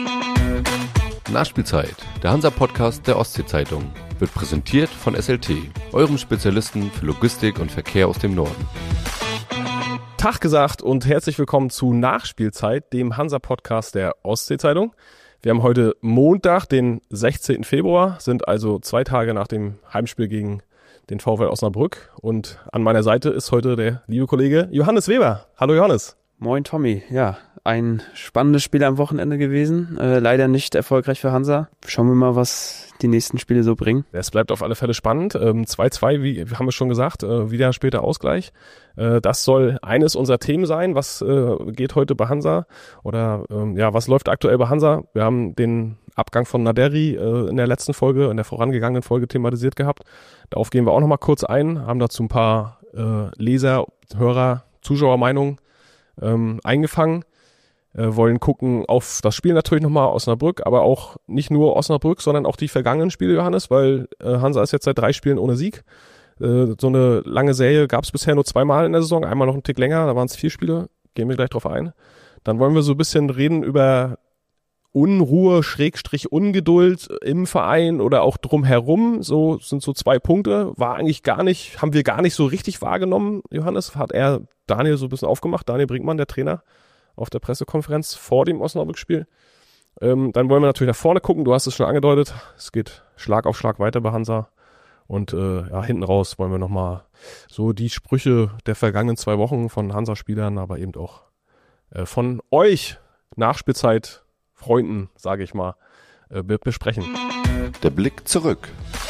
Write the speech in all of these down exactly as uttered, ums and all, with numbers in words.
Nachspielzeit, der Hansa-Podcast der Ostsee-Zeitung, wird präsentiert von S L T, eurem Spezialisten für Logistik und Verkehr aus dem Norden. Tag gesagt und herzlich willkommen zu Nachspielzeit, dem Hansa-Podcast der Ostsee-Zeitung. Wir haben heute Montag, den sechzehnten Februar, sind also zwei Tage nach dem Heimspiel gegen den VfL Osnabrück. Und an meiner Seite ist heute der liebe Kollege Johannes Weber. Hallo Johannes. Moin Tommy, ja, ein spannendes Spiel am Wochenende gewesen, äh, leider nicht erfolgreich für Hansa. Schauen wir mal, was die nächsten Spiele so bringen. Es bleibt auf alle Fälle spannend, ähm, zwei zwei, wie haben wir schon gesagt, äh, wieder später Ausgleich. Äh, das soll eines unserer Themen sein, was äh, geht heute bei Hansa oder ähm, ja, was läuft aktuell bei Hansa. Wir haben den Abgang von Naderi äh, in der letzten Folge, in der vorangegangenen Folge thematisiert gehabt. Darauf gehen wir auch nochmal kurz ein, haben dazu ein paar äh, Leser, Hörer, Zuschauermeinungen ähm, eingefangen. Äh, wollen gucken auf das Spiel natürlich nochmal Osnabrück, aber auch nicht nur Osnabrück, sondern auch die vergangenen Spiele, Johannes, weil äh, Hansa ist jetzt seit drei Spielen ohne Sieg. Äh, so eine lange Serie gab es bisher nur zweimal in der Saison, einmal noch einen Tick länger, da waren es vier Spiele, gehen wir gleich drauf ein. Dann wollen wir so ein bisschen reden über Unruhe, Schrägstrich Ungeduld im Verein oder auch drumherum, so sind so zwei Punkte, war eigentlich gar nicht, haben wir gar nicht so richtig wahrgenommen, Johannes, hat er Daniel so ein bisschen aufgemacht, Daniel Brinkmann, der Trainer, auf der Pressekonferenz vor dem Osnabrück-Spiel. Ähm, dann wollen wir natürlich nach vorne gucken, du hast es schon angedeutet, es geht Schlag auf Schlag weiter bei Hansa und äh, ja, hinten raus wollen wir nochmal so die Sprüche der vergangenen zwei Wochen von Hansa-Spielern, aber eben auch äh, von euch Nachspielzeit Freunden, sage ich mal, äh, besprechen. Der Blick zurück.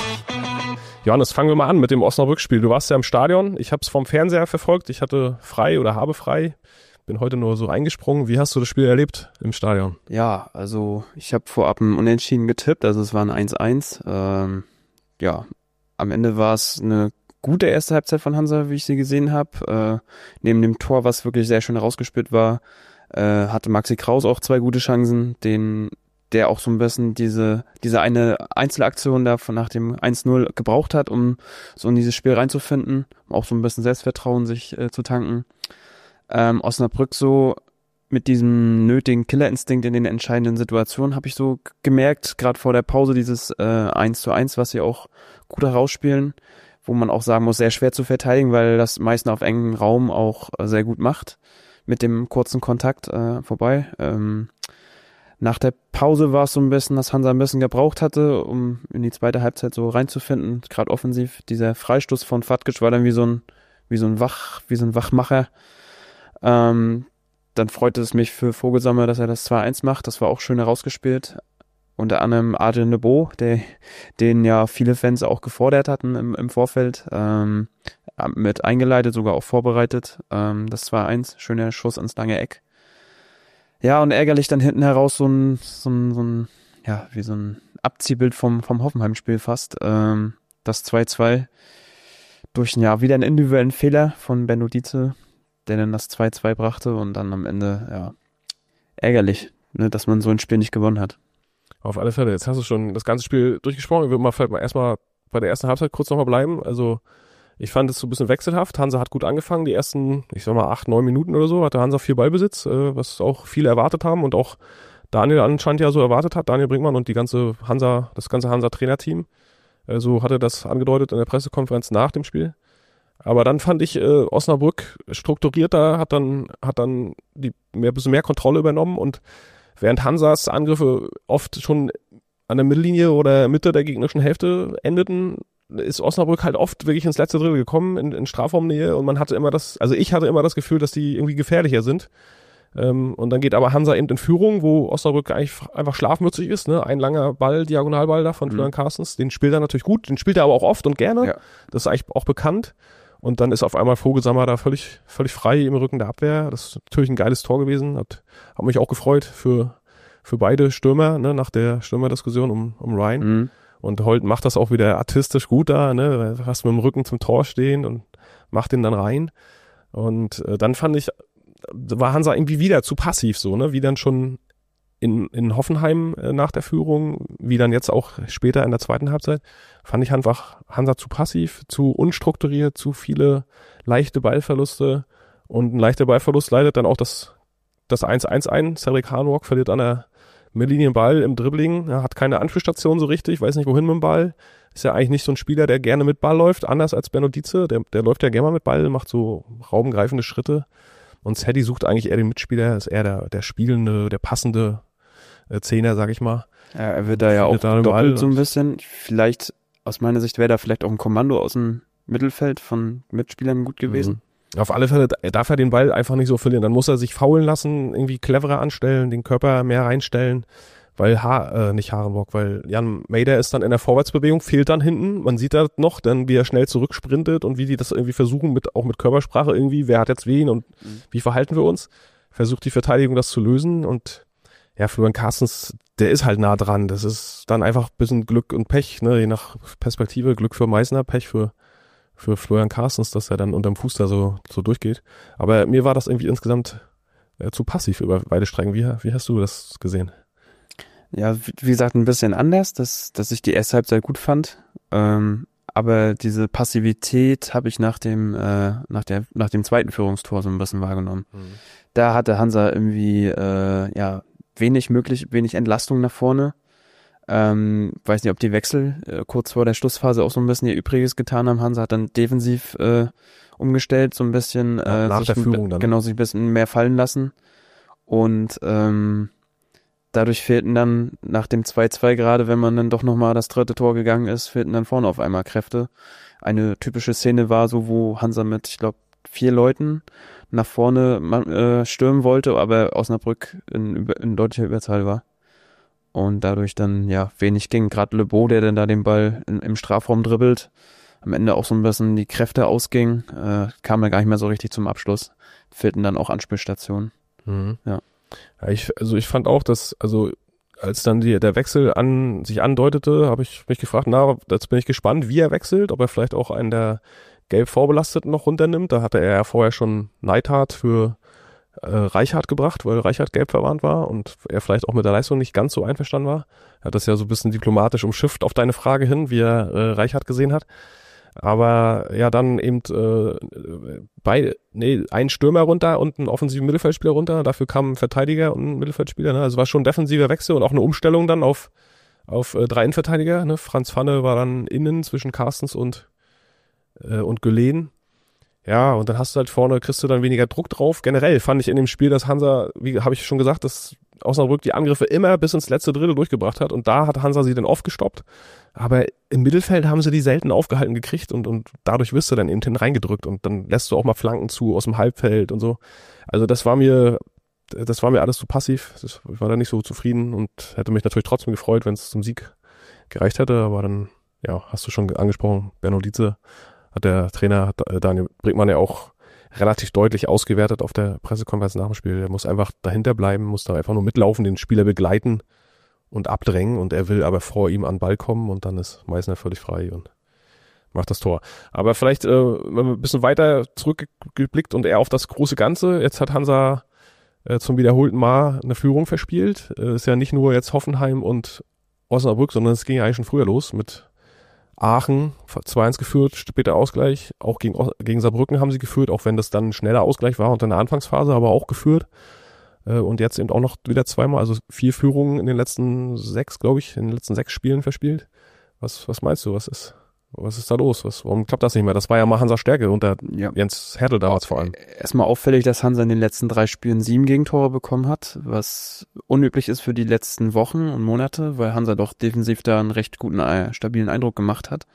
Johannes, fangen wir mal an mit dem Osnabrück-Spiel. Du warst ja im Stadion, ich habe es vom Fernseher verfolgt, ich hatte frei oder habe frei. Bin heute nur so eingesprungen. Wie hast du das Spiel erlebt im Stadion? Ja, also ich habe vorab ein Unentschieden getippt, also es war ein eins eins. Ähm, ja, am Ende war es eine gute erste Halbzeit von Hansa, wie ich sie gesehen habe. Äh, neben dem Tor, was wirklich sehr schön rausgespielt war, äh, hatte Maxi Kraus auch zwei gute Chancen, den der auch so ein bisschen diese diese eine Einzelaktion da von nach dem eins null gebraucht hat, um so in dieses Spiel reinzufinden, um auch so ein bisschen Selbstvertrauen sich äh, zu tanken. Ähm, Osnabrück so mit diesem nötigen Killerinstinkt in den entscheidenden Situationen habe ich so gemerkt, gerade vor der Pause dieses äh, eins zu eins, was sie auch gut herausspielen, wo man auch sagen muss, sehr schwer zu verteidigen, weil das meistens auf engem Raum auch äh, sehr gut macht, mit dem kurzen Kontakt äh, vorbei. Ähm, nach der Pause war es so ein bisschen, dass Hansa ein bisschen gebraucht hatte, um in die zweite Halbzeit so reinzufinden, gerade offensiv. Dieser Freistoß von Fatkic war dann wie so ein wie so ein Wach, wie so ein Wachmacher. Ähm, dann freute es mich für Vogelsammer, dass er das zwei eins macht. Das war auch schön herausgespielt. Unter anderem Adrien Lebo, der, den ja viele Fans auch gefordert hatten im, im Vorfeld, ähm, mit eingeleitet, sogar auch vorbereitet. Ähm, das zwei eins, schöner Schuss ins lange Eck. Ja, und ärgerlich dann hinten heraus so ein, so ein, so ein ja, wie so ein Abziehbild vom, vom Hoffenheim-Spiel fast. Ähm, das zwei zwei durch, ja, wieder einen individuellen Fehler von Benno Dietze, der dann das zwei zwei brachte und dann am Ende, ja, ärgerlich, ne, dass man so ein Spiel nicht gewonnen hat. Auf alle Fälle, jetzt hast du schon das ganze Spiel durchgesprochen. Ich würde mal vielleicht mal erstmal bei der ersten Halbzeit kurz nochmal bleiben. Also ich fand es so ein bisschen wechselhaft. Hansa hat gut angefangen, die ersten, ich sag mal, acht, neun Minuten oder so, hatte Hansa viel Ballbesitz, äh, was auch viele erwartet haben und auch Daniel anscheinend ja so erwartet hat, Daniel Brinkmann und die ganze Hansa, das ganze Hansa-Trainerteam. Äh, so hatte das angedeutet in der Pressekonferenz nach dem Spiel. Aber dann fand ich, äh, Osnabrück strukturierter, hat dann, hat dann die mehr, bisschen mehr Kontrolle übernommen und während Hansas Angriffe oft schon an der Mittellinie oder Mitte der gegnerischen Hälfte endeten, ist Osnabrück halt oft wirklich ins letzte Drittel gekommen, in, in Strafraumnähe und man hatte immer das, also ich hatte immer das Gefühl, dass die irgendwie gefährlicher sind. Ähm, und dann geht aber Hansa eben in Führung, wo Osnabrück eigentlich einfach schlafmützig ist, ne? Ein langer Ball, Diagonalball da von mhm. Florian Carstens, den spielt er natürlich gut, den spielt er aber auch oft und gerne, ja. Das ist eigentlich auch bekannt. Und dann ist auf einmal Vogelsammer da völlig, völlig frei im Rücken der Abwehr. Das ist natürlich ein geiles Tor gewesen. Hat, hat mich auch gefreut für, für beide Stürmer, ne, nach der Stürmerdiskussion um, um Ryan. Mhm. Und Holt macht das auch wieder artistisch gut da, ne. Hast mit dem Rücken zum Tor stehen und macht den dann rein. Und äh, dann fand ich, war Hansa irgendwie wieder zu passiv so, ne, wie dann schon in, in Hoffenheim äh, nach der Führung, wie dann jetzt auch später in der zweiten Halbzeit, fand ich einfach Hansa zu passiv, zu unstrukturiert, zu viele leichte Ballverluste und ein leichter Ballverlust leitet dann auch das, das eins eins ein. Cedric Hahnrock verliert an der Mittellinienball im Dribbling, ja, hat keine Anspielstation so richtig, weiß nicht wohin mit dem Ball. Ist ja eigentlich nicht so ein Spieler, der gerne mit Ball läuft, anders als Benno Dietze, der, der läuft ja gerne mal mit Ball, macht so raumgreifende Schritte. Und Sadie sucht eigentlich eher den Mitspieler, ist eher der, der spielende, der passende äh, Zehner, sag ich mal. Ja, er wird da ja auch da doppelt so ein bisschen. Vielleicht, aus meiner Sicht wäre da vielleicht auch ein Kommando aus dem Mittelfeld von Mitspielern gut gewesen. Mhm. Auf alle Fälle darf er den Ball einfach nicht so verlieren. Dann muss er sich faulen lassen, irgendwie cleverer anstellen, den Körper mehr reinstellen. Weil, ha äh, nicht Harenbrock, weil Jan Mader ist dann in der Vorwärtsbewegung, fehlt dann hinten. Man sieht da noch, dann wie er schnell zurücksprintet und wie die das irgendwie versuchen, mit auch mit Körpersprache irgendwie, wer hat jetzt wen und mhm. wie verhalten wir uns. Versucht die Verteidigung das zu lösen und ja, Florian Carstens, der ist halt nah dran. Das ist dann einfach ein bisschen Glück und Pech, ne, je nach Perspektive. Glück für Meißner, Pech für für Florian Carstens, dass er dann unterm Fuß da so so durchgeht. Aber mir war das irgendwie insgesamt äh, zu passiv über beide Strecken. Wie, wie hast du das gesehen? Ja, wie gesagt, ein bisschen anders, dass, dass ich die erste Halbzeit gut fand. Ähm, aber diese Passivität habe ich nach dem, äh, nach der, nach dem zweiten Führungstor so ein bisschen wahrgenommen. Mhm. Da hatte Hansa irgendwie, äh, ja, wenig möglich, wenig Entlastung nach vorne. Ähm, weiß nicht, ob die Wechsel äh, kurz vor der Schlussphase auch so ein bisschen ihr Übriges getan haben. Hansa hat dann defensiv äh, umgestellt, so ein bisschen, äh, nach der Führung dann. Genau, sich ein bisschen mehr fallen lassen. Und, ähm, dadurch fehlten dann nach dem zwei zwei gerade, wenn man dann doch nochmal das dritte Tor gegangen ist, fehlten dann vorne auf einmal Kräfte. Eine typische Szene war so, wo Hansa mit, ich glaube, vier Leuten nach vorne äh, stürmen wollte, aber Osnabrück in, in deutlicher Überzahl war. Und dadurch dann, ja, wenig ging. Gerade Le Beau, der dann da den Ball in, im Strafraum dribbelt, am Ende auch so ein bisschen die Kräfte ausging, äh, kam dann gar nicht mehr so richtig zum Abschluss. Fehlten dann auch Anspielstationen. Mhm. Ja. Ja, ich, also ich fand auch, dass, also als dann die, der Wechsel an sich andeutete, habe ich mich gefragt, na, jetzt bin ich gespannt, wie er wechselt, ob er vielleicht auch einen der gelb vorbelasteten noch runternimmt. Da hatte er ja vorher schon Neidhardt für äh, Reichhardt gebracht, weil Reichhardt gelb verwarnt war und er vielleicht auch mit der Leistung nicht ganz so einverstanden war. Er hat das ja so ein bisschen diplomatisch umschifft auf deine Frage hin, wie er äh, Reichhardt gesehen hat. Aber ja, dann eben äh, bei, nee, ein Stürmer runter und ein offensiven Mittelfeldspieler runter. Dafür kam ein Verteidiger und ein Mittelfeldspieler. Ne? Also war schon ein defensiver Wechsel und auch eine Umstellung dann auf auf äh, drei Innenverteidiger. Ne? Franz Pfanne war dann innen zwischen Carstens und äh, und Gülen. Ja, und dann hast du halt vorne, kriegst du dann weniger Druck drauf. Generell fand ich in dem Spiel, dass Hansa, wie habe ich schon gesagt, dass Osnabrück die Angriffe immer bis ins letzte Drittel durchgebracht hat und da hat Hansa sie dann oft gestoppt. Aber im Mittelfeld haben sie die selten aufgehalten gekriegt und, und dadurch wirst du dann eben hinten reingedrückt und dann lässt du auch mal Flanken zu aus dem Halbfeld und so. Also das war mir, das war mir alles zu passiv. Das, ich war da nicht so zufrieden und hätte mich natürlich trotzdem gefreut, wenn es zum Sieg gereicht hätte. Aber dann, ja, hast du schon angesprochen, Benno Dietze, hat der Trainer hat Daniel Brinkmann ja auch relativ deutlich ausgewertet auf der Pressekonferenz nach dem Spiel. Er muss einfach dahinter bleiben, muss da einfach nur mitlaufen, den Spieler begleiten und abdrängen und er will aber vor ihm an den Ball kommen und dann ist Meißner völlig frei und macht das Tor. Aber vielleicht, äh, wenn man ein bisschen weiter zurückgeblickt und eher auf das große Ganze, jetzt hat Hansa äh, zum wiederholten Mal eine Führung verspielt. Äh, ist ja nicht nur jetzt Hoffenheim und Osnabrück, sondern es ging ja eigentlich schon früher los mit Aachen, zwei eins geführt, später Ausgleich. Auch gegen, gegen Saarbrücken haben sie geführt, auch wenn das dann ein schneller Ausgleich war unter der Anfangsphase, aber auch geführt. Und jetzt eben auch noch wieder zweimal, also vier Führungen in den letzten sechs, glaube ich, in den letzten sechs Spielen verspielt. Was, was meinst du, was ist, was ist da los? Was, warum klappt das nicht mehr? Das war ja mal Hansa Stärke unter ja. Jens Hertel damals vor allem. Erstmal auffällig, dass Hansa in den letzten drei Spielen sieben Gegentore bekommen hat, was unüblich ist für die letzten Wochen und Monate, weil Hansa doch defensiv da einen recht guten, stabilen Eindruck gemacht hat.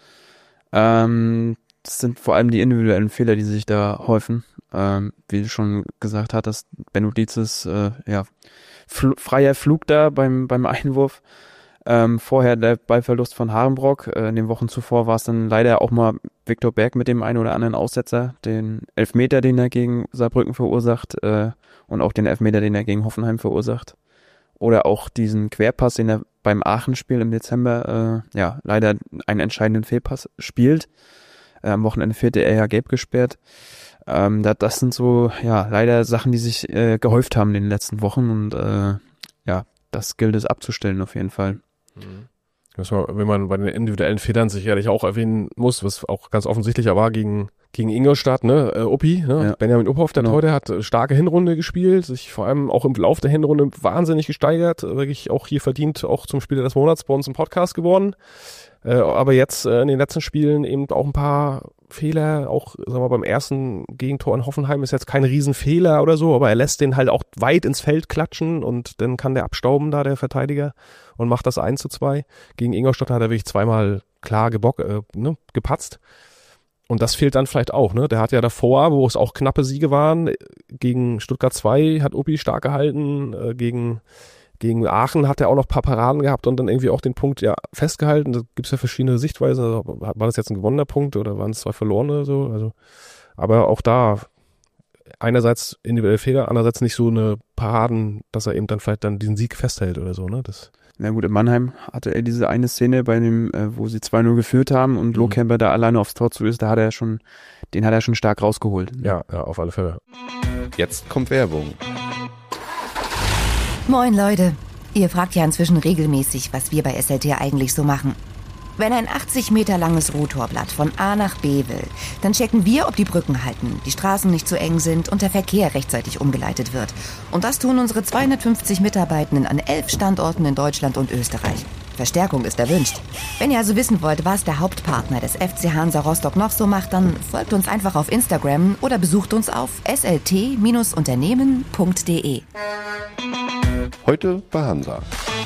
Ähm, das sind vor allem die individuellen Fehler, die sich da häufen. Ähm, wie du schon gesagt hattest, Benno Dietzes äh, ja, fl- freier Flug da beim, beim Einwurf. Ähm, vorher der Ballverlust von Harenbrock. Äh, in den Wochen zuvor war es dann leider auch mal Viktor Berg mit dem einen oder anderen Aussetzer. Den Elfmeter, den er gegen Saarbrücken verursacht äh, und auch den Elfmeter, den er gegen Hoffenheim verursacht. Oder auch diesen Querpass, den er beim Aachen-Spiel im Dezember äh, ja leider einen entscheidenden Fehlpass spielt. Äh, am Wochenende fehlte er ja gelb gesperrt. Ähm, das, das sind so ja leider Sachen, die sich äh, gehäuft haben in den letzten Wochen und äh, ja, das gilt es abzustellen auf jeden Fall. Mhm. Was man, wenn man bei den individuellen Fehlern sicherlich auch erwähnen muss, was auch ganz offensichtlicher war gegen Gegen Ingolstadt, ne, äh, Uppi, ne, Ja. Benjamin Uphoff, der Genau. Torhüter, hat äh, starke Hinrunde gespielt, sich vor allem auch im Lauf der Hinrunde wahnsinnig gesteigert, wirklich auch hier verdient, auch zum Spieler des Monats bei uns im Podcast geworden. Äh, aber jetzt äh, in den letzten Spielen eben auch ein paar Fehler, auch sagen wir beim ersten Gegentor in Hoffenheim ist jetzt kein Riesenfehler oder so, aber er lässt den halt auch weit ins Feld klatschen und dann kann der abstauben da, der Verteidiger, und macht das eins zu zwei. Gegen Ingolstadt hat er wirklich zweimal klar gebock, äh, ne, gepatzt. Und das fehlt dann vielleicht auch, ne? Der hat ja davor, wo es auch knappe Siege waren, gegen Stuttgart zwei hat Uppi stark gehalten, äh, gegen, gegen Aachen hat er auch noch ein paar Paraden gehabt und dann irgendwie auch den Punkt ja festgehalten. Da gibt's ja verschiedene Sichtweisen. Also, war das jetzt ein gewonnener Punkt oder waren es zwei verlorene? So? Also, aber auch da einerseits individuelle Fehler, andererseits nicht so eine Paraden, dass er eben dann vielleicht dann diesen Sieg festhält oder so, ne? Das Na gut, in Mannheim hatte er diese eine Szene bei dem, äh, wo sie zwei null geführt haben und Mhm. Lohkemper da alleine aufs Tor zu ist, da hat er schon, den hat er schon stark rausgeholt. ja, ja, auf alle Fälle. Jetzt kommt Werbung. Moin Leute, ihr fragt ja inzwischen regelmäßig, was wir bei S L T eigentlich so machen. Wenn ein achtzig Meter langes Rotorblatt von A nach B will, dann checken wir, ob die Brücken halten, die Straßen nicht zu eng sind und der Verkehr rechtzeitig umgeleitet wird. Und das tun unsere zweihundertfünfzig Mitarbeitenden an elf Standorten in Deutschland und Österreich. Verstärkung ist erwünscht. Wenn ihr also wissen wollt, was der Hauptpartner des F C Hansa Rostock noch so macht, dann folgt uns einfach auf Instagram oder besucht uns auf s l t unternehmen punkt d e. Heute bei Hansa.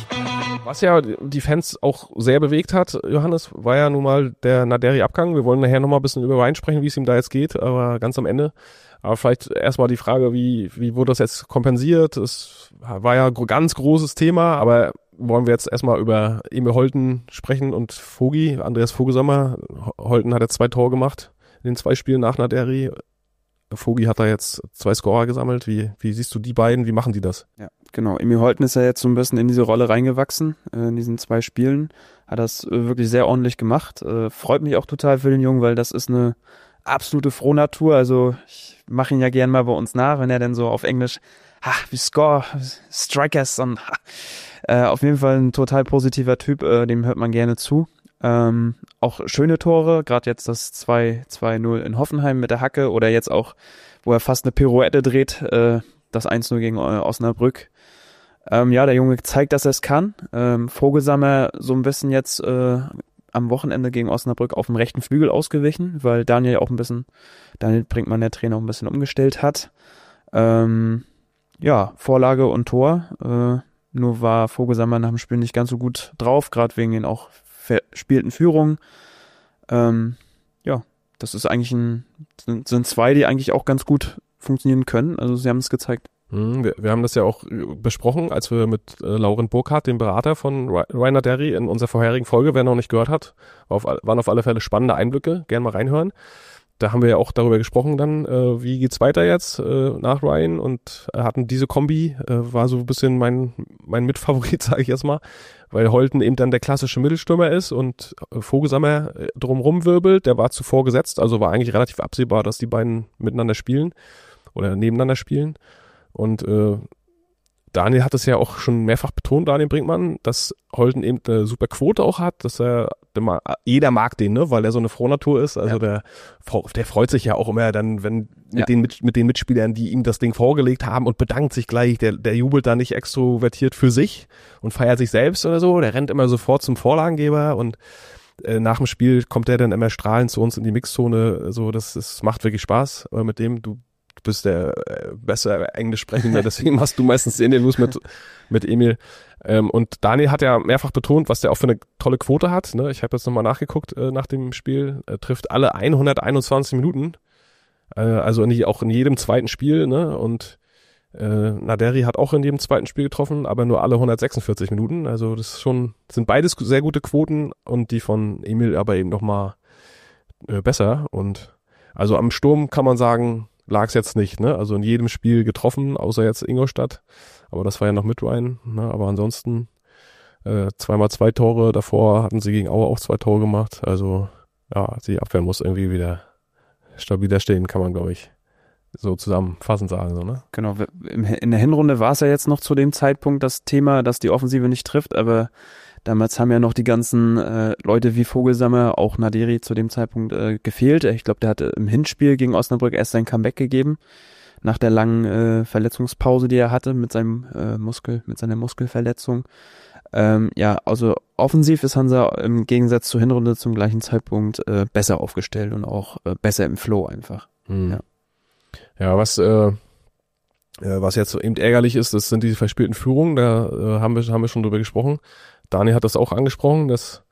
Was ja die Fans auch sehr bewegt hat, Johannes, war ja nun mal der Naderi-Abgang. Wir wollen nachher nochmal ein bisschen über Ryan sprechen, wie es ihm da jetzt geht, aber ganz am Ende. Aber vielleicht erstmal die Frage, wie, wie wurde das jetzt kompensiert? Es war ja ein ganz großes Thema, aber wollen wir jetzt erstmal über Emil Holten sprechen und Vogi, Andreas Vogelsammer. Holten hat jetzt zwei Tore gemacht in den zwei Spielen nach Naderi. Vogi hat da jetzt zwei Scorer gesammelt. Wie, wie siehst du die beiden? Wie machen die das? Ja, genau. Emil Holten ist ja jetzt so ein bisschen in diese Rolle reingewachsen, äh, in diesen zwei Spielen. Hat das äh, wirklich sehr ordentlich gemacht. Äh, freut mich auch total für den Jungen, weil das ist eine absolute Frohnatur. Also ich mache ihn ja gern mal bei uns nach, wenn er dann so auf Englisch, ha, we score, strikers und ha. Äh, auf jeden Fall ein total positiver Typ, äh, dem hört man gerne zu. Ähm, auch schöne Tore, gerade jetzt das zwei zwei null in Hoffenheim mit der Hacke oder jetzt auch, wo er fast eine Pirouette dreht, äh, das eins null gegen äh, Osnabrück. Ähm, ja, der Junge zeigt, dass er es kann. Ähm, Vogelsammer so ein bisschen jetzt äh, am Wochenende gegen Osnabrück auf dem rechten Flügel ausgewichen, weil Daniel auch ein bisschen, Daniel Brinkmann, der Trainer, auch ein bisschen umgestellt hat. Ähm, ja, Vorlage und Tor. Äh, nur war Vogelsammer nach dem Spiel nicht ganz so gut drauf, gerade wegen den auch verspielten Führungen. Ähm, ja, das ist eigentlich ein, sind, sind zwei, die eigentlich auch ganz gut funktionieren können. Also sie haben es gezeigt. Hm, wir, wir haben das ja auch besprochen, als wir mit äh, Lauren Burkhardt, dem Berater von Ryan Naderi, in unserer vorherigen Folge, wer noch nicht gehört hat, war auf, waren auf alle Fälle spannende Einblicke, gerne mal reinhören. Da haben wir ja auch darüber gesprochen dann, äh, wie geht's weiter jetzt äh, nach Ryan, und äh, hatten diese Kombi, äh, war so ein bisschen mein mein Mitfavorit, sage ich jetzt mal, weil Holten eben dann der klassische Mittelstürmer ist und äh, Vogelsammer äh, drumrum wirbelt. Der war zuvor gesetzt, also war eigentlich relativ absehbar, dass die beiden miteinander spielen oder nebeneinander spielen. Und äh, Daniel hat es ja auch schon mehrfach betont, Daniel Brinkmann, dass Holten eben eine super Quote auch hat, dass er, der, jeder mag den, ne, weil er so eine Frohnatur ist, also ja. der, der freut sich ja auch immer dann, wenn mit ja. den mit, mit den Mitspielern, die ihm das Ding vorgelegt haben, und bedankt sich gleich, der, der jubelt da nicht extrovertiert für sich und feiert sich selbst oder so, der rennt immer sofort zum Vorlagengeber, und äh, nach dem Spiel kommt er dann immer strahlend zu uns in die Mixzone, so, das, das macht wirklich Spaß, aber mit dem, du Du bist der äh, besser Englisch sprechende, deswegen machst du meistens die Interviews mit, mit Emil. Ähm, und Daniel hat ja mehrfach betont, was der auch für eine tolle Quote hat. Ne? Ich habe jetzt nochmal nachgeguckt äh, nach dem Spiel. Er trifft alle hunderteinundzwanzig Minuten. Äh, also in, auch in jedem zweiten Spiel. Ne? Und äh, Naderi hat auch in jedem zweiten Spiel getroffen, aber nur alle hundertsechsundvierzig Minuten. Also das ist schon, sind beides sehr gute Quoten, und die von Emil aber eben nochmal äh, besser. Und also am Sturm kann man sagen, lag es jetzt nicht, ne? Also in jedem Spiel getroffen, außer jetzt Ingolstadt. Aber das war ja noch mit Ryan, ne? Aber ansonsten äh, zweimal zwei Tore. Davor hatten sie gegen Aue auch zwei Tore gemacht. Also ja, die Abwehr muss irgendwie wieder stabiler stehen, kann man, glaube ich, so zusammenfassend sagen, so, ne? Genau, in der Hinrunde war es ja jetzt noch zu dem Zeitpunkt das Thema, dass die Offensive nicht trifft, aber Damals haben ja noch die ganzen äh, Leute wie Vogelsammer, auch Naderi zu dem Zeitpunkt äh, gefehlt. Ich glaube, der hatte im Hinspiel gegen Osnabrück erst sein Comeback gegeben, nach der langen äh, Verletzungspause, die er hatte mit seinem äh, Muskel, mit seiner Muskelverletzung. Ähm, ja, also offensiv ist Hansa im Gegensatz zur Hinrunde zum gleichen Zeitpunkt äh, besser aufgestellt und auch äh, besser im Flow einfach. Mhm. Ja. Ja, was äh, was jetzt eben ärgerlich ist, das sind die verspielten Führungen, da äh, haben wir haben wir schon drüber gesprochen. Daniel hat das auch angesprochen, dass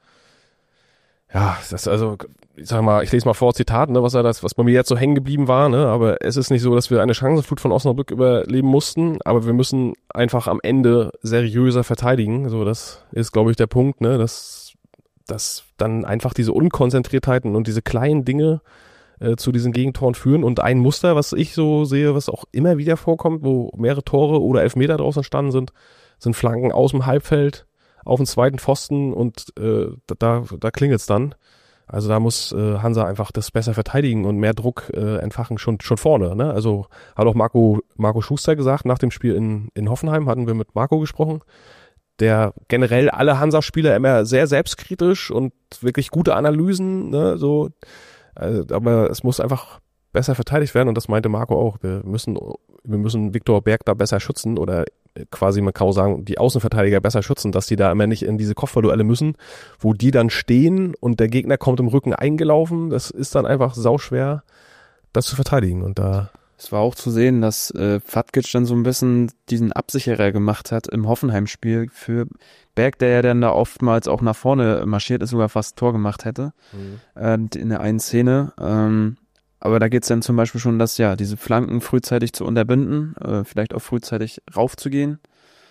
ja, das also, ich sag mal, ich lese mal vor Zitat, ne, was er das, was bei mir jetzt so hängen geblieben war, ne, aber es ist nicht so, dass wir eine Chancenflut von Osnabrück überleben mussten, aber wir müssen einfach am Ende seriöser verteidigen, so, das ist, glaube ich, der Punkt, ne, dass, dass dann einfach diese Unkonzentriertheiten und diese kleinen Dinge äh, zu diesen Gegentoren führen und ein Muster, was ich so sehe, was auch immer wieder vorkommt, wo mehrere Tore oder Elfmeter draus entstanden sind, sind Flanken aus dem Halbfeld auf den zweiten Pfosten und äh, da, da klingelt's dann. Also da muss äh, Hansa einfach das besser verteidigen und mehr Druck äh, entfachen, schon schon vorne. Ne? Also hat auch Marco Marco Schuster gesagt, nach dem Spiel in in Hoffenheim hatten wir mit Marco gesprochen, der generell alle Hansa-Spieler immer sehr selbstkritisch und wirklich gute Analysen, ne? So, also, aber es muss einfach besser verteidigt werden und das meinte Marco auch. Wir müssen wir müssen Viktor Berg da besser schützen oder quasi, man kann auch sagen, die Außenverteidiger besser schützen, dass die da immer nicht in diese Kopfballduelle müssen, wo die dann stehen und der Gegner kommt im Rücken eingelaufen. Das ist dann einfach sauschwer, das zu verteidigen. Und da es war auch zu sehen, dass äh, Fatkic dann so ein bisschen diesen Absicherer gemacht hat im Hoffenheim-Spiel für Berg, der ja dann da oftmals auch nach vorne marschiert ist, sogar fast ein Tor gemacht hätte mhm. äh, in der einen Szene. Ähm, Aber da geht's dann zum Beispiel schon, dass ja diese Flanken frühzeitig zu unterbinden, äh, vielleicht auch frühzeitig raufzugehen.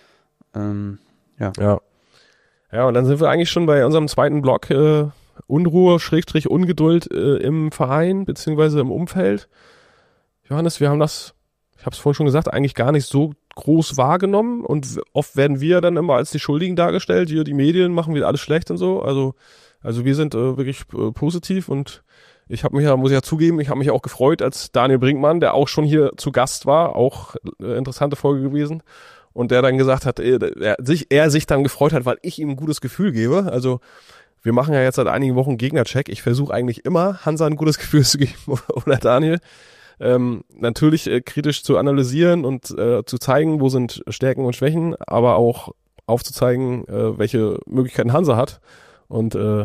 Ähm, ja. ja. Ja, und dann sind wir eigentlich schon bei unserem zweiten Block, äh, Unruhe, Schrägstrich, Ungeduld äh, im Verein, beziehungsweise im Umfeld. Johannes, wir haben das, ich habe es vorhin schon gesagt, eigentlich gar nicht so groß wahrgenommen und oft werden wir dann immer als die Schuldigen dargestellt, hier die Medien machen wieder alles schlecht und so. Also, also wir sind äh, wirklich äh, positiv und ich habe mich ja, muss ich ja zugeben, ich habe mich auch gefreut, als Daniel Brinkmann, der auch schon hier zu Gast war, auch äh, interessante Folge gewesen, und der dann gesagt hat, er, er, sich, er sich dann gefreut hat, weil ich ihm ein gutes Gefühl gebe. Also wir machen ja jetzt seit einigen Wochen Gegnercheck. Ich versuche eigentlich immer, Hansa ein gutes Gefühl zu geben oder Daniel. Ähm, natürlich äh, kritisch zu analysieren und äh, zu zeigen, wo sind Stärken und Schwächen, aber auch aufzuzeigen, äh, welche Möglichkeiten Hansa hat. Und äh,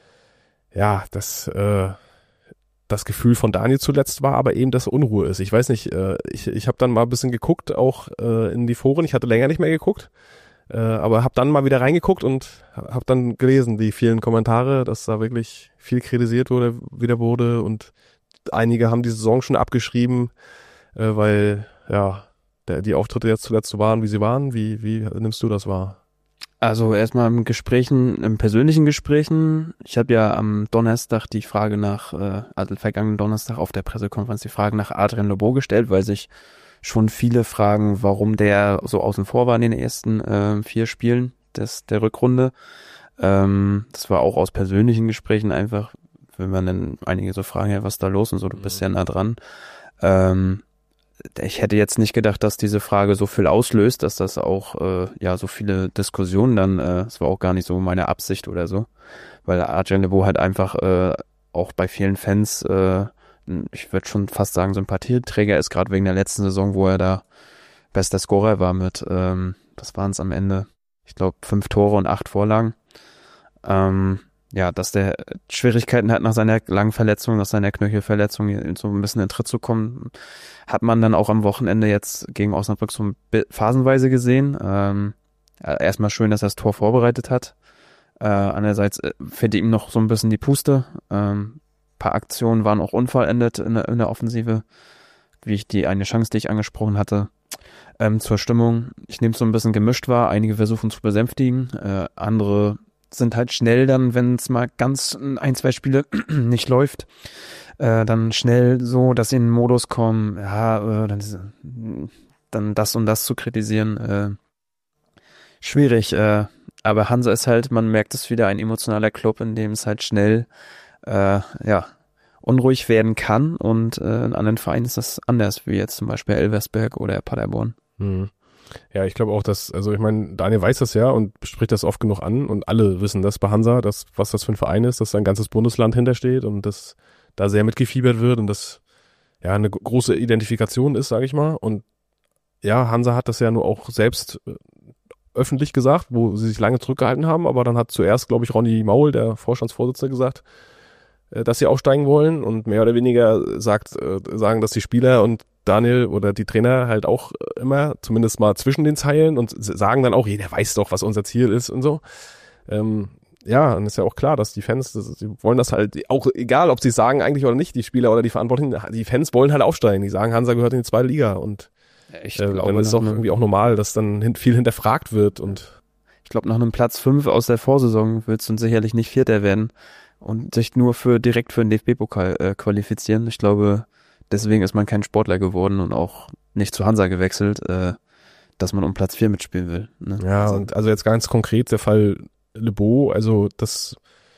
ja, das äh, das Gefühl von Daniel zuletzt war aber eben, dass Unruhe ist. Ich weiß nicht, äh, ich, ich habe dann mal ein bisschen geguckt, auch äh, in die Foren. Ich hatte länger nicht mehr geguckt, äh, aber habe dann mal wieder reingeguckt und habe dann gelesen, die vielen Kommentare, dass da wirklich viel kritisiert wurde, wieder wurde und einige haben die Saison schon abgeschrieben, äh, weil ja der, die Auftritte jetzt zuletzt so waren, wie sie waren. Wie, wie nimmst du das wahr? Also erstmal im Gesprächen, im persönlichen Gesprächen. Ich habe ja am Donnerstag die Frage nach, äh, also vergangenen Donnerstag auf der Pressekonferenz die Frage nach Adrien Lebow gestellt, weil sich schon viele fragen, warum der so außen vor war in den ersten äh, vier Spielen des der Rückrunde. Ähm, das war auch aus persönlichen Gesprächen einfach, wenn man dann einige so fragen, ja, was ist da los und so, du bist ja nah dran. Ähm, Ich hätte jetzt nicht gedacht, dass diese Frage so viel auslöst, dass das auch äh, ja so viele Diskussionen dann, äh, das war auch gar nicht so meine Absicht oder so, weil Adrien Lebow halt einfach äh, auch bei vielen Fans, äh, ich würde schon fast sagen, Sympathieträger ist, gerade wegen der letzten Saison, wo er da bester Scorer war mit, ähm, was waren es am Ende, ich glaube fünf Tore und acht Vorlagen. Ähm, ja, dass der Schwierigkeiten hat nach seiner langen Verletzung, nach seiner Knöchelverletzung so ein bisschen in Tritt zu kommen, hat man dann auch am Wochenende jetzt gegen Osnabrück so phasenweise gesehen. Ähm, erstmal schön, dass er das Tor vorbereitet hat. Äh, andererseits fehlt ihm noch so ein bisschen die Puste. Ähm, paar Aktionen waren auch unvollendet in der, in der Offensive, wie ich die eine Chance, die ich angesprochen hatte. Ähm, zur Stimmung, ich nehme es so ein bisschen gemischt wahr. Einige versuchen zu besänftigen, äh, andere sind halt schnell dann, wenn es mal ganz ein, zwei Spiele nicht läuft, äh, dann schnell so, dass sie in den Modus kommen, ja, äh, dann, dann das und das zu kritisieren, äh, schwierig, äh, aber Hansa ist halt, man merkt es wieder, ein emotionaler Club, in dem es halt schnell, äh, ja, unruhig werden kann und äh, in anderen Vereinen ist das anders, wie jetzt zum Beispiel Elversberg oder Paderborn. Hm. Ja, ich glaube auch, dass, also ich meine, Daniel weiß das ja und spricht das oft genug an und alle wissen das bei Hansa, dass, was das für ein Verein ist, dass da ein ganzes Bundesland hintersteht und dass da sehr mitgefiebert wird und das ja eine große Identifikation ist, sage ich mal. Und ja, Hansa hat das ja nur auch selbst äh, öffentlich gesagt, wo sie sich lange zurückgehalten haben, aber dann hat zuerst, glaube ich, Ronny Maul, der Vorstandsvorsitzende, gesagt, äh, dass sie aufsteigen wollen und mehr oder weniger sagt, äh, sagen, dass die Spieler und Daniel oder die Trainer halt auch immer, zumindest mal zwischen den Zeilen und sagen dann auch, jeder weiß doch, was unser Ziel ist und so. Ähm, ja, und ist ja auch klar, dass die Fans, das, die wollen das halt, auch egal, ob sie es sagen eigentlich oder nicht, die Spieler oder die Verantwortlichen, die Fans wollen halt aufsteigen. Die sagen, Hansa gehört in die zweite Liga und ich äh, glaube, dann ist es auch irgendwie auch normal, dass dann hin, viel hinterfragt wird und ich glaube, nach einem Platz fünf aus der Vorsaison willst du sicherlich nicht Vierter werden und sich nur für direkt für den D F B-Pokal äh, qualifizieren. Ich glaube, deswegen ist man kein Sportler geworden und auch nicht zu Hansa gewechselt, äh, dass man um Platz vier mitspielen will. Ne? ja, also, und also jetzt ganz konkret der Fall Le Beau, also das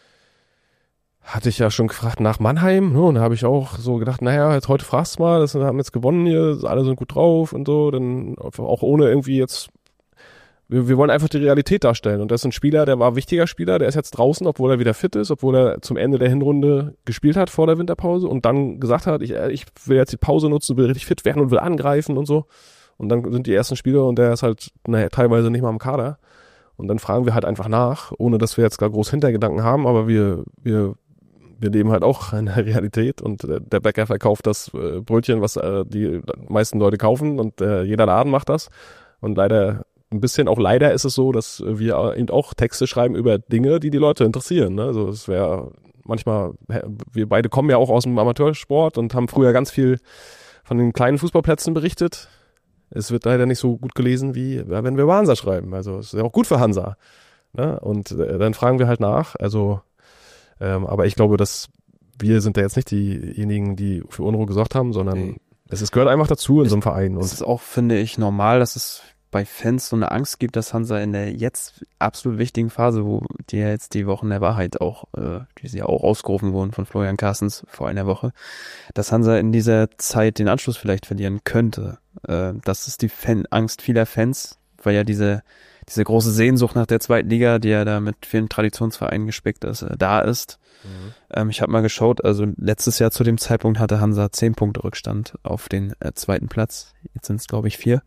hatte ich ja schon gefragt nach Mannheim, ne, und da habe ich auch so gedacht, naja, jetzt heute fragst du mal, das haben jetzt gewonnen hier, alle sind gut drauf und so, dann auch ohne irgendwie jetzt, wir, wir wollen einfach die Realität darstellen und das ist ein Spieler, der war ein wichtiger Spieler, der ist jetzt draußen, obwohl er wieder fit ist, obwohl er zum Ende der Hinrunde gespielt hat vor der Winterpause und dann gesagt hat, ich, ich will jetzt die Pause nutzen, will richtig fit werden und will angreifen und so und dann sind die ersten Spiele und der ist halt, naja, teilweise nicht mal im Kader. Und dann fragen wir halt einfach nach, ohne dass wir jetzt gar groß Hintergedanken haben, aber wir, wir, wir leben halt auch in der Realität und der Bäcker verkauft das Brötchen, was die meisten Leute kaufen und jeder Laden macht das. Und leider, ein bisschen auch leider ist es so, dass wir eben auch Texte schreiben über Dinge, die die Leute interessieren. Ne? Also es wäre manchmal, wir beide kommen ja auch aus dem Amateursport und haben früher ganz viel von den kleinen Fußballplätzen berichtet. Es wird leider nicht so gut gelesen, wie wenn wir über Hansa schreiben. Also es ist ja auch gut für Hansa. Ne? Und äh, dann fragen wir halt nach. Also, ähm, aber ich glaube, dass wir sind da jetzt nicht diejenigen, die für Unruhe gesorgt haben, sondern nee. es ist, gehört einfach dazu in so einem Verein. Es ist auch, finde ich, normal, dass es bei Fans so eine Angst gibt, dass Hansa in der jetzt absolut wichtigen Phase, wo die ja jetzt die Wochen der Wahrheit auch, äh, die sie ja auch ausgerufen wurden von Florian Carstens vor einer Woche, dass Hansa in dieser Zeit den Anschluss vielleicht verlieren könnte. Äh, das ist die Fan- Angst vieler Fans, weil ja diese diese große Sehnsucht nach der zweiten Liga, die ja da mit vielen Traditionsvereinen gespickt ist, äh, da ist. Mhm. Ähm, ich habe mal geschaut, also letztes Jahr zu dem Zeitpunkt hatte Hansa zehn Punkte Rückstand auf den äh, zweiten Platz. Jetzt sind es, glaube ich, vier.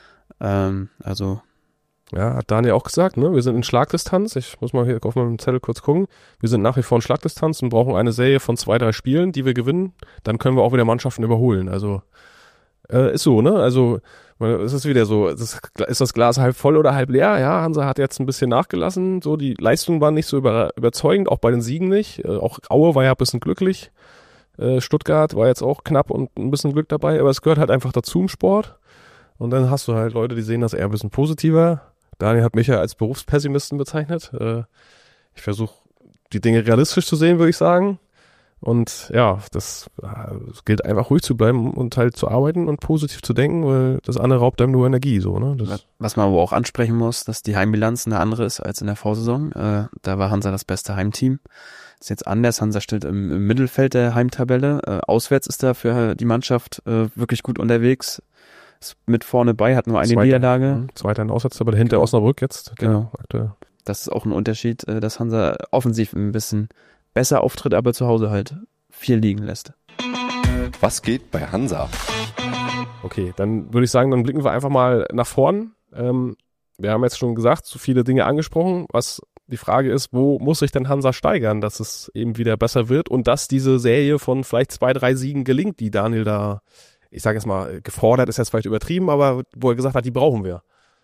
Ähm, also ja, hat Daniel auch gesagt, ne? Wir sind in Schlagdistanz. Ich muss mal hier auf meinem Zettel kurz gucken. Wir sind nach wie vor in Schlagdistanz und brauchen eine Serie von zwei, drei Spielen, die wir gewinnen. Dann können wir auch wieder Mannschaften überholen. Also äh, ist so, ne? Also es ist wieder so, ist, ist das Glas halb voll oder halb leer? Ja, Hansa hat jetzt ein bisschen nachgelassen. So, die Leistungen waren nicht so über, überzeugend, auch bei den Siegen nicht. Äh, auch Aue war ja ein bisschen glücklich. Äh, Stuttgart war jetzt auch knapp und ein bisschen Glück dabei. Aber es gehört halt einfach dazu im Sport. Und dann hast du halt Leute, die sehen das eher ein bisschen positiver. Daniel hat mich ja als Berufspessimisten bezeichnet. Ich versuche, die Dinge realistisch zu sehen, würde ich sagen. Und ja, das, das gilt einfach ruhig zu bleiben und halt zu arbeiten und positiv zu denken, weil das andere raubt einem nur Energie. So, ne? Das Was man aber auch ansprechen muss, dass die Heimbilanz eine andere ist als in der Vorsaison. Äh, da war Hansa das beste Heimteam. Ist jetzt anders. Hansa steht im, im Mittelfeld der Heimtabelle. Äh, auswärts ist da für die Mannschaft äh, wirklich gut unterwegs. Ist mit vorne bei, hat nur eine Zweiter, Niederlage. Zweiter in Auswärtstabelle hinter genau. Osnabrück jetzt. Genau. Aktuell. Das ist auch ein Unterschied, dass Hansa offensiv ein bisschen besser auftritt, aber zu Hause halt viel liegen lässt. Was geht bei Hansa? Okay, dann würde ich sagen, dann blicken wir einfach mal nach vorn. Ähm, wir haben jetzt schon gesagt, so viele Dinge angesprochen. Was die Frage ist, wo muss sich denn Hansa steigern, dass es eben wieder besser wird und dass diese Serie von vielleicht zwei, drei Siegen gelingt, die Daniel da, ich sage jetzt mal, gefordert ist jetzt vielleicht übertrieben, aber wo er gesagt hat, die brauchen wir.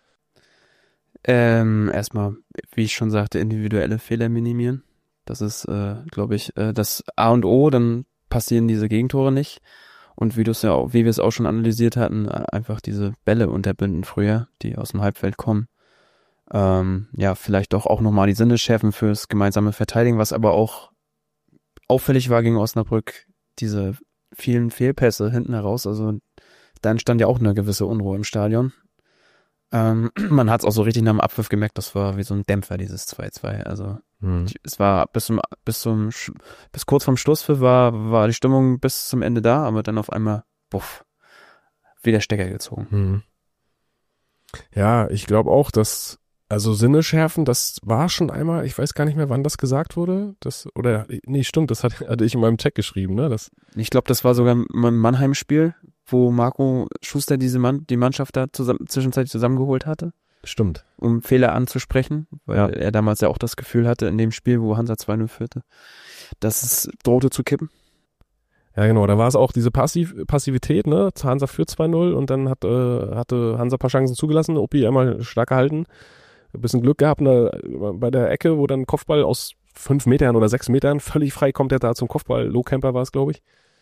Ähm, erstmal, wie ich schon sagte, individuelle Fehler minimieren. Das ist, äh, glaube ich, äh, das A und O, dann passieren diese Gegentore nicht. Und wie du es ja auch, wie wir es auch schon analysiert hatten, einfach diese Bälle unterbinden früher, die aus dem Halbfeld kommen. Ähm, ja, vielleicht doch auch nochmal die Sinne schärfen fürs gemeinsame Verteidigen, was aber auch auffällig war gegen Osnabrück, diese vielen Fehlpässe hinten heraus, also da entstand ja auch eine gewisse Unruhe im Stadion. Ähm, man hat es auch so richtig nach dem Abpfiff gemerkt, das war wie so ein Dämpfer, dieses zwei zwei, also hm. es war bis zum, bis zum, bis kurz vorm Schlusspfiff war, war die Stimmung bis zum Ende da, aber dann auf einmal, buff, wieder Stecker gezogen. Hm. Ja, ich glaube auch, dass, also Sinne schärfen, das war schon einmal, ich weiß gar nicht mehr, wann das gesagt wurde. Das, oder, nee, stimmt, das hat, hatte ich in meinem Tag geschrieben, ne? Das, Ich glaube, das war sogar im Mannheim-Spiel, wo Marco Schuster diese Mann, die Mannschaft da zusammen, zwischenzeitlich zusammengeholt hatte, stimmt. um Fehler anzusprechen, weil Ja. er damals ja auch das Gefühl hatte, in dem Spiel, wo Hansa zwei null führte, dass es drohte zu kippen. Ja, genau, da war es auch diese Passiv Passivität, ne? Hansa führt zwei null und dann hat, äh, hatte Hansa ein paar Chancen zugelassen, Oppi einmal stark gehalten, ein bisschen Glück gehabt ne, bei der Ecke, wo dann Kopfball aus fünf Metern oder sechs Metern völlig frei kommt er da zum Kopfball, Lohkemper war es, glaube ich.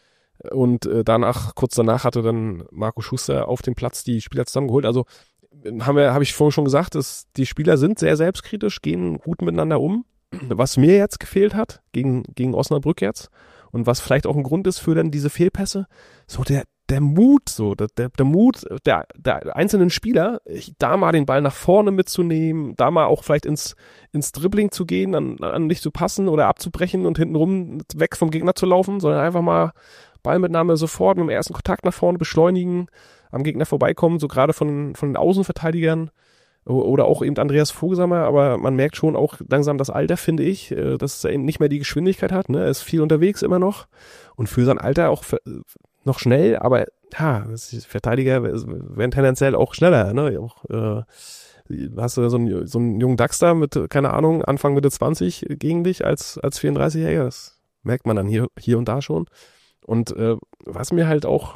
Und äh, danach, kurz danach hatte dann Marco Schuster auf dem Platz die Spieler zusammengeholt. Also haben wir, habe ich vorhin schon gesagt, dass die Spieler sind sehr selbstkritisch, gehen gut miteinander um. Was mir jetzt gefehlt hat, gegen, gegen Osnabrück jetzt, und was vielleicht auch ein Grund ist für dann diese Fehlpässe, so der, der Mut, so, der, der, der Mut der, der einzelnen Spieler, da mal den Ball nach vorne mitzunehmen, da mal auch vielleicht ins, ins Dribbling zu gehen, an, an nicht zu passen oder abzubrechen und hintenrum weg vom Gegner zu laufen, sondern einfach mal Ballmitnahme sofort mit dem ersten Kontakt nach vorne beschleunigen, am Gegner vorbeikommen, so gerade von, von den Außenverteidigern oder auch eben Andreas Vogelsammer, aber man merkt schon auch langsam das Alter, finde ich, dass er eben nicht mehr die Geschwindigkeit hat, ne? Er ist viel unterwegs immer noch und für sein Alter auch noch schnell, aber ja, Verteidiger werden tendenziell auch schneller, ne? Auch, äh, hast du so einen, so einen jungen Dachster mit, keine Ahnung, Anfang Mitte zwanzig gegen dich als, als vierunddreißigjähriger, das merkt man dann hier, hier und da schon. Und äh, was mir halt auch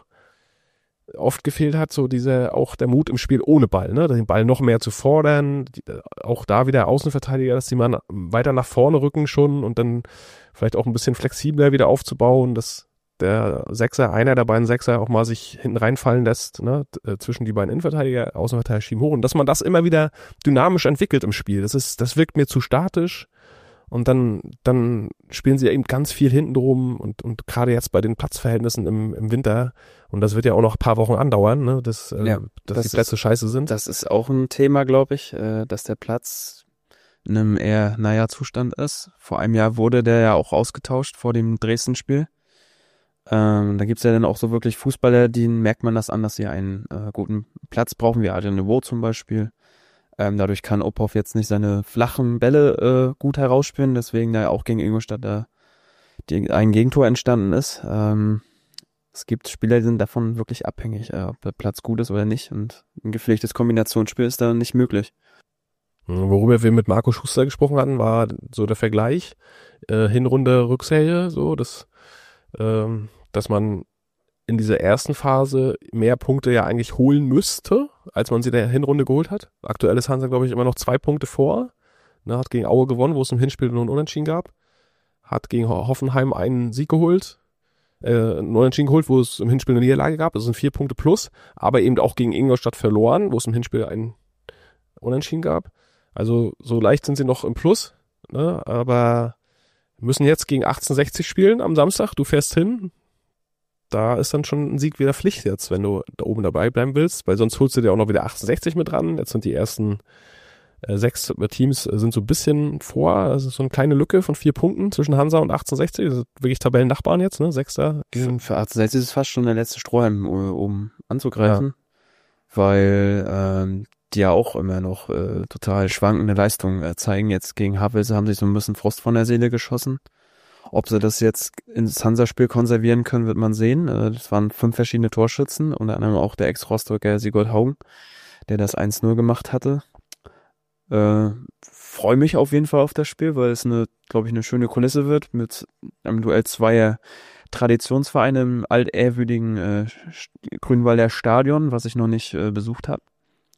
oft gefehlt hat, so dieser, auch der Mut im Spiel ohne Ball, ne, den Ball noch mehr zu fordern, die, auch da wieder Außenverteidiger, dass die mal weiter nach vorne rücken schon und dann vielleicht auch ein bisschen flexibler wieder aufzubauen, dass der Sechser, einer der beiden Sechser auch mal sich hinten reinfallen lässt, ne, zwischen die beiden Innenverteidiger, Außenverteidiger schieben hoch und dass man das immer wieder dynamisch entwickelt im Spiel. Das ist, das wirkt mir zu statisch. Und dann, dann spielen sie ja eben ganz viel hinten drum und, und gerade jetzt bei den Platzverhältnissen im, im Winter, und das wird ja auch noch ein paar Wochen andauern, ne, dass, äh, Ja, dass das die Plätze ist- scheiße sind. Das ist auch ein Thema, glaube ich, äh, dass der Platz in einem eher naja Zustand ist. Vor einem Jahr wurde der ja auch ausgetauscht vor dem Dresden-Spiel. Ähm, da gibt's ja dann auch so wirklich Fußballer, denen merkt man das an, dass sie einen äh, guten Platz brauchen, wie Adrian Niveau zum Beispiel. Ähm, dadurch kann Ophoff jetzt nicht seine flachen Bälle äh, gut herausspielen, deswegen da auch gegen Ingolstadt da die, ein Gegentor entstanden ist. Ähm, es gibt Spieler, die sind davon wirklich abhängig, äh, ob der Platz gut ist oder nicht, und ein gepflegtes Kombinationsspiel ist da nicht möglich. Worüber wir mit Marco Schuster gesprochen hatten, war so der Vergleich, äh, Hinrunde, Rückserie, so, dass, ähm, dass man in dieser ersten Phase mehr Punkte ja eigentlich holen müsste, als man sie in der Hinrunde geholt hat. Aktuell ist Hansa, glaube ich, immer noch zwei Punkte vor. Ne, hat gegen Aue gewonnen, wo es im Hinspiel nur ein Unentschieden gab. Hat gegen Ho- Hoffenheim einen Sieg geholt, äh, einen Unentschieden geholt, wo es im Hinspiel eine Niederlage gab. Das sind vier Punkte plus, aber eben auch gegen Ingolstadt verloren, wo es im Hinspiel einen Unentschieden gab. Also so leicht sind sie noch im Plus, ne, aber müssen jetzt gegen achtzehnhundertsechzig spielen am Samstag. Du fährst hin. Da ist dann schon ein Sieg wieder Pflicht jetzt, wenn du da oben dabei bleiben willst, weil sonst holst du dir auch noch wieder achtundsechzig mit ran. Jetzt sind die ersten äh, sechs Teams äh, sind so ein bisschen vor, also so eine kleine Lücke von vier Punkten zwischen Hansa und achtzehnhundertsechzig. Das sind wirklich Tabellennachbarn jetzt, ne? Sechster. Für, für achtzehnhundertsechzig ist es fast schon der letzte Strohhalm, um anzugreifen, weil ähm, die ja auch immer noch äh, total schwankende Leistungen äh, zeigen. Jetzt gegen Havelse haben sich so ein bisschen Frost von der Seele geschossen. Ob sie das jetzt ins Hansa-Spiel konservieren können, wird man sehen. Äh, das waren fünf verschiedene Torschützen, unter anderem auch der Ex-Rostocker Sigurd Haugen, der das eins null gemacht hatte. Äh, freue mich auf jeden Fall auf das Spiel, weil es eine, glaube ich, eine schöne Kulisse wird mit einem Duell zweier Traditionsvereine im altehrwürdigen äh, Grünwalder Stadion, was ich noch nicht äh, besucht habe.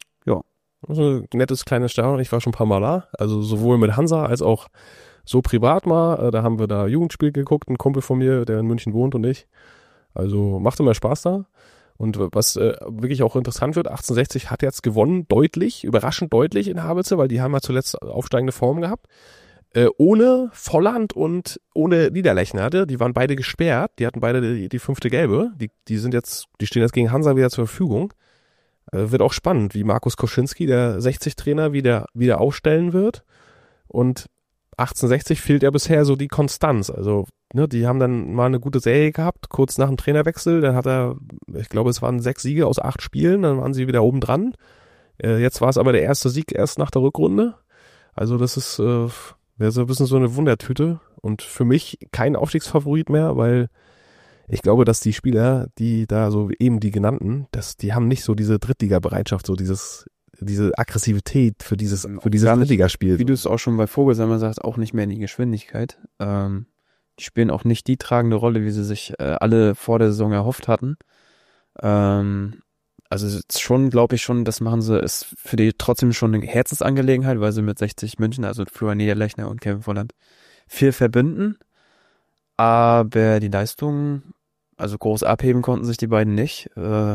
Also ein nettes kleines Stadion. Ich war schon ein paar Mal da. Also sowohl mit Hansa als auch so privat mal. Da haben wir da Jugendspiel geguckt. Ein Kumpel von mir, der in München wohnt, und ich. Also macht immer Spaß da. Und was äh, wirklich auch interessant wird, achtzehnhundertsechzig hat jetzt gewonnen, deutlich, überraschend deutlich in Havelse, weil die haben ja zuletzt aufsteigende Form gehabt. Äh, ohne Volland und ohne Niederlechner hatte. Die waren beide gesperrt. Die hatten beide die, die fünfte Gelbe. Die, die sind jetzt, die stehen jetzt gegen Hansa wieder zur Verfügung. Äh, wird auch spannend, wie Markus Koschinski, der sechzig-Trainer, wieder, wieder aufstellen wird. Und achtzehnhundertsechzig fehlt ja bisher so die Konstanz. Also, ne, die haben dann mal eine gute Serie gehabt, kurz nach dem Trainerwechsel. Dann hat er, ich glaube, es waren sechs Siege aus acht Spielen. Dann waren sie wieder oben dran. Äh, jetzt war es aber der erste Sieg erst nach der Rückrunde. Also das ist äh, wäre so ein bisschen so eine Wundertüte und für mich kein Aufstiegsfavorit mehr, weil ich glaube, dass die Spieler, die da so eben die genannten, dass die haben nicht so diese Drittliga-Bereitschaft, so dieses diese Aggressivität für dieses für dieses Drittligaspiel. Wie du es auch schon bei Vogelsammer sagst, auch nicht mehr in die Geschwindigkeit. Ähm, die spielen auch nicht die tragende Rolle, wie sie sich äh, alle vor der Saison erhofft hatten. Ähm, also es ist schon, glaube ich schon, das machen sie, ist für die trotzdem schon eine Herzensangelegenheit, weil sie mit sechzig München, also Florian Niederlechner und Kevin Volland, viel verbinden. Aber die Leistung, also groß abheben konnten sich die beiden nicht. Äh,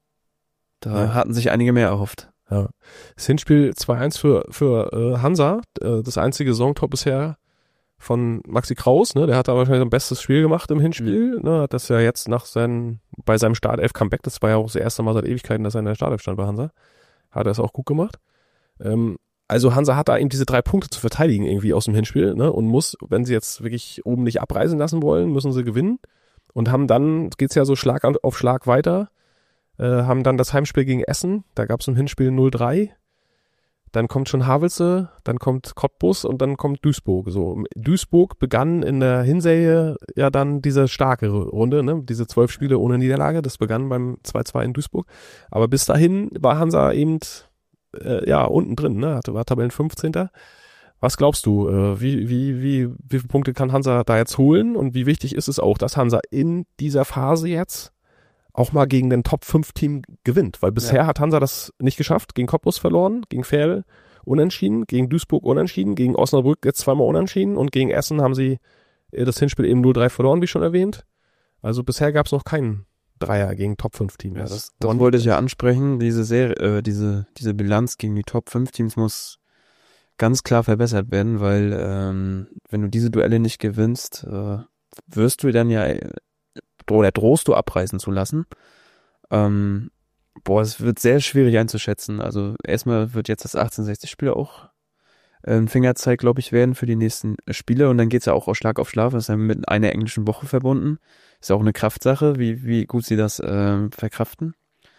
da ja. hatten sich einige mehr erhofft. Ja. Das Hinspiel zwei eins für für äh, Hansa, äh, das einzige Saisontor bisher von Maxi Kraus, ne, der hat da wahrscheinlich sein bestes Spiel gemacht im Hinspiel, ne, hat das ja jetzt nach seinem, bei seinem Startelf-Comeback, das war ja auch das erste Mal seit Ewigkeiten, dass er in der Startelf stand bei Hansa, hat er es auch gut gemacht. Ähm, also Hansa hat da eben diese drei Punkte zu verteidigen irgendwie aus dem Hinspiel, ne, und muss, wenn sie jetzt wirklich oben nicht abreißen lassen wollen, müssen sie gewinnen und haben dann, geht's ja so Schlag auf Schlag weiter, äh, haben dann das Heimspiel gegen Essen, da gab's im Hinspiel null drei. Dann kommt schon Havelse, dann kommt Cottbus und dann kommt Duisburg. So, Duisburg begann in der Hinserie ja dann diese starke Runde, ne? Diese zwölf Spiele ohne Niederlage. Das begann beim zwei zwei in Duisburg. Aber bis dahin war Hansa eben äh, ja unten drin, ne? War Tabellen fünfzehnter. Was glaubst du, äh, wie wie wie wie viele Punkte kann Hansa da jetzt holen und wie wichtig ist es auch, dass Hansa in dieser Phase jetzt auch mal gegen den Top fünf Team gewinnt, weil bisher ja. hat Hansa das nicht geschafft, gegen Cottbus verloren, gegen Ferl unentschieden, gegen Duisburg unentschieden, gegen Osnabrück jetzt zweimal unentschieden und gegen Essen haben sie das Hinspiel eben null drei verloren, wie schon erwähnt. Also bisher gab es noch keinen Dreier gegen Top fünf Teams. Ja, das, das wollte ich ja ansprechen, diese Serie, äh, diese diese Bilanz gegen die Top fünf Teams muss ganz klar verbessert werden, weil ähm, wenn du diese Duelle nicht gewinnst, äh, wirst du dann ja oder drohst du abreißen zu lassen. Ähm, boah, es wird sehr schwierig einzuschätzen. Also erstmal wird jetzt das achtzehnhundertsechzig-Spiel auch ein Fingerzeig, glaube ich, werden für die nächsten Spiele und dann geht's ja auch auf Schlag auf Schlag. Das ist ja mit einer englischen Woche verbunden. Ist ja auch eine Kraftsache, wie wie gut sie das äh, verkraften.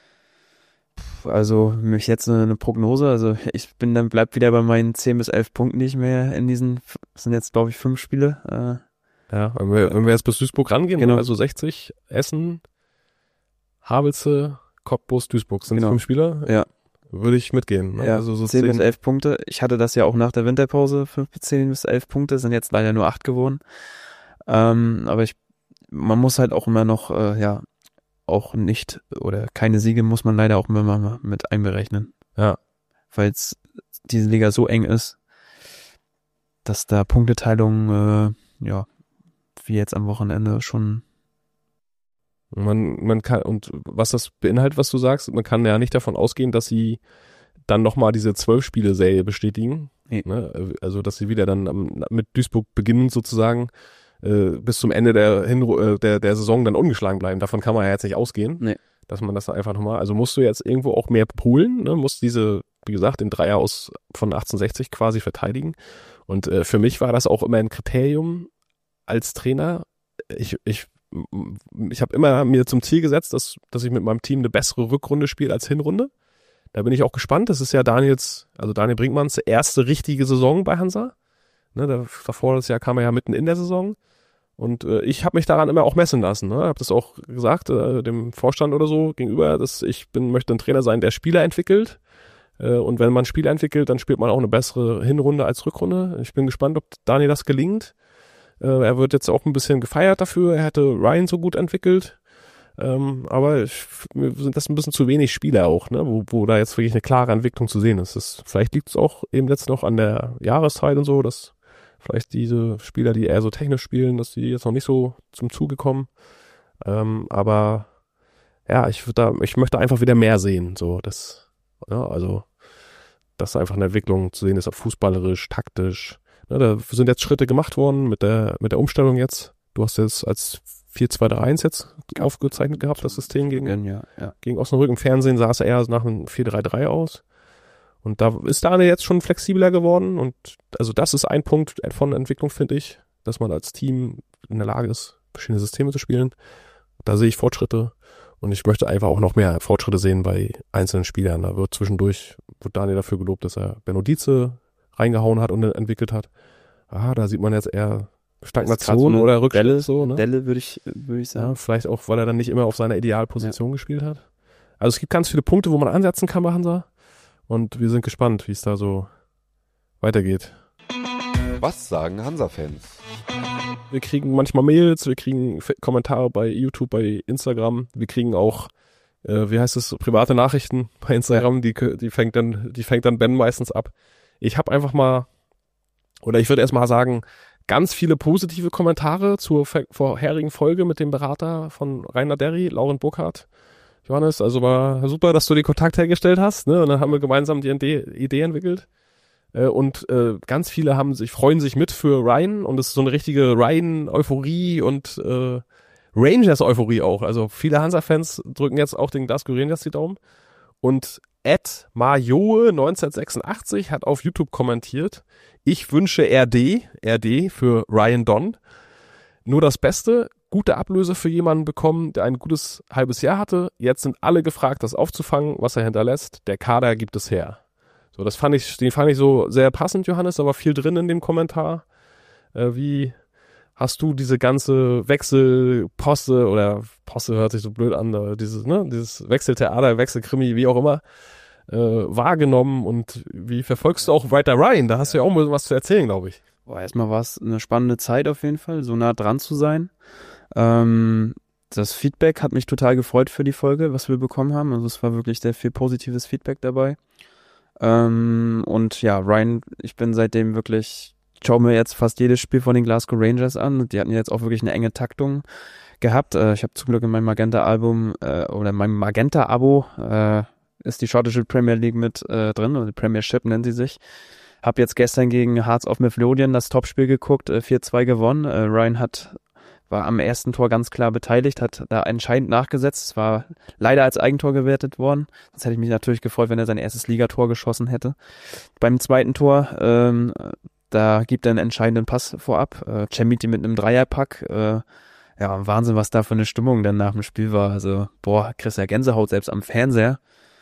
Also mich jetzt eine, eine Prognose, also ich bin dann bleib wieder bei meinen zehn bis elf Punkten, die ich mir in diesen, das sind jetzt glaube ich fünf Spiele, äh, ja, wenn wir, wenn wir jetzt bis Duisburg rangehen, genau. Also sechzig, Essen, Havelse, Cottbus, Duisburg sind genau. fünf Spieler. Ja. Würde ich mitgehen. Ne? Ja, also so zehn bis elf Punkte. Ich hatte das ja auch nach der Winterpause, fünf bis zehn bis elf Punkte, sind jetzt leider nur acht geworden. Ähm, aber ich, man muss halt auch immer noch, äh, ja, auch nicht, oder keine Siege muss man leider auch immer mal mit einberechnen. Ja. Weil diese Liga so eng ist, dass da Punkteteilung, äh, ja, wie jetzt am Wochenende schon. Man, man kann, und was das beinhaltet, was du sagst, man kann ja nicht davon ausgehen, dass sie dann nochmal diese Zwölf-Spiele-Serie bestätigen. Nee. Ne? Also, dass sie wieder dann am, mit Duisburg beginnen sozusagen, äh, bis zum Ende der, Hinru- der, der Saison dann ungeschlagen bleiben. Davon kann man ja jetzt nicht ausgehen. Nee. Dass man das einfach nochmal, also musst du jetzt irgendwo auch mehr holen, ne? Musst diese, wie gesagt, den Dreier aus von achtzehnhundertsechzig quasi verteidigen. Und äh, für mich war das auch immer ein Kriterium, als Trainer, ich, ich, ich habe immer mir zum Ziel gesetzt, dass, dass ich mit meinem Team eine bessere Rückrunde spiele als Hinrunde. Da bin ich auch gespannt. Das ist ja Daniels, also Daniel Brinkmanns erste richtige Saison bei Hansa. Ne, davor das Jahr kam er ja mitten in der Saison. Und äh, ich habe mich daran immer auch messen lassen. Ne? Habe das auch gesagt, äh, dem Vorstand oder so gegenüber, dass ich bin, möchte ein Trainer sein, der Spieler entwickelt. Äh, und wenn man Spieler entwickelt, dann spielt man auch eine bessere Hinrunde als Rückrunde. Ich bin gespannt, ob Daniel das gelingt. Er wird jetzt auch ein bisschen gefeiert dafür. Er hätte Ryan so gut entwickelt. Ähm, aber ich, mir sind das ein bisschen zu wenig Spieler auch, ne? wo, wo da jetzt wirklich eine klare Entwicklung zu sehen ist. Das, vielleicht liegt es auch eben jetzt noch an der Jahreszeit und so, dass vielleicht diese Spieler, die eher so technisch spielen, dass die jetzt noch nicht so zum Zuge kommen. Ähm, aber ja, ich würde da, ich möchte einfach wieder mehr sehen. So, das, ja, also, dass einfach eine Entwicklung zu sehen ist, ob fußballerisch, taktisch. Ja, da sind jetzt Schritte gemacht worden mit der mit der Umstellung jetzt. Du hast jetzt als vier zwei drei eins jetzt aufgezeichnet gehabt, das System gegen, ja, ja. gegen Osnabrück. Im Fernsehen sah es eher nach einem vier drei drei aus. Und da ist Daniel jetzt schon flexibler geworden. Und also das ist ein Punkt von Entwicklung, finde ich, dass man als Team in der Lage ist, verschiedene Systeme zu spielen. Da sehe ich Fortschritte. Und ich möchte einfach auch noch mehr Fortschritte sehen bei einzelnen Spielern. Da wird zwischendurch, wird Daniel dafür gelobt, dass er Benno Dietze reingehauen hat und entwickelt hat. Ah, da sieht man jetzt eher Stagnation so oder Rückschritt. Delle, so, ne? Delle würde ich, würde ich sagen. Ja, vielleicht auch, weil er dann nicht immer auf seiner Idealposition ja. gespielt hat. Also es gibt ganz viele Punkte, wo man ansetzen kann bei Hansa. Und wir sind gespannt, wie es da so weitergeht. Was sagen Hansa-Fans? Wir kriegen manchmal Mails, wir kriegen Kommentare bei YouTube, bei Instagram. Wir kriegen auch, äh, wie heißt es, private Nachrichten bei Instagram. Die, die fängt dann, die fängt dann Ben meistens ab. Ich habe einfach mal, oder ich würde erst mal sagen, ganz viele positive Kommentare zur vorherigen Folge mit dem Berater von Rainer Derry, Lauren Burkhardt. Johannes, also war super, dass du den Kontakt hergestellt hast, ne? Und dann haben wir gemeinsam die Idee entwickelt. Äh, und äh, ganz viele haben sich, freuen sich mit für Ryan und es ist so eine richtige Ryan-Euphorie und äh, Rangers-Euphorie auch. Also viele Hansa-Fans drücken jetzt auch den Glasgow Rangers die Daumen. Und Ed Majoe neunzehnhundertsechsundachtzig hat auf YouTube kommentiert: Ich wünsche R D, R D für Ryan Don, nur das Beste. Gute Ablöse für jemanden bekommen, der ein gutes halbes Jahr hatte. Jetzt sind alle gefragt, das aufzufangen, was er hinterlässt. Der Kader gibt es her. So, das fand ich, den fand ich so sehr passend, Johannes, da war viel drin in dem Kommentar. Äh, wie hast du diese ganze Wechselposse oder Posse hört sich so blöd an, aber dieses, ne, dieses Wechseltheater, Wechselkrimi, wie auch immer, äh, wahrgenommen und wie verfolgst du auch weiter Ryan? Da hast du ja auch ein bisschen was zu erzählen, glaube ich. Boah, erstmal war es eine spannende Zeit auf jeden Fall, so nah dran zu sein. Ähm, das Feedback hat mich total gefreut für die Folge, was wir bekommen haben. Also es war wirklich sehr viel positives Feedback dabei. Ähm, und ja, Ryan, ich bin seitdem wirklich, ich schaue mir jetzt fast jedes Spiel von den Glasgow Rangers an. Die hatten jetzt auch wirklich eine enge Taktung gehabt. Äh, ich habe zum Glück in meinem Magenta-Album äh, oder in meinem Magenta-Abo äh, ist die schottische Premier League mit äh, drin, oder die Premiership nennt sie sich. Hab jetzt gestern gegen Hearts of Midlothian das Topspiel geguckt, äh, vier zwei gewonnen. Äh, Ryan hat war am ersten Tor ganz klar beteiligt, hat da entscheidend nachgesetzt. Es war leider als Eigentor gewertet worden. Sonst hätte ich mich natürlich gefreut, wenn er sein erstes Ligator geschossen hätte. Beim zweiten Tor, ähm, da gibt er einen entscheidenden Pass vorab. Äh, Cemiti mit einem Dreierpack. Äh, ja, Wahnsinn, was da für eine Stimmung dann nach dem Spiel war. Also, boah, kriegst ja Gänsehaut selbst am Fernseher.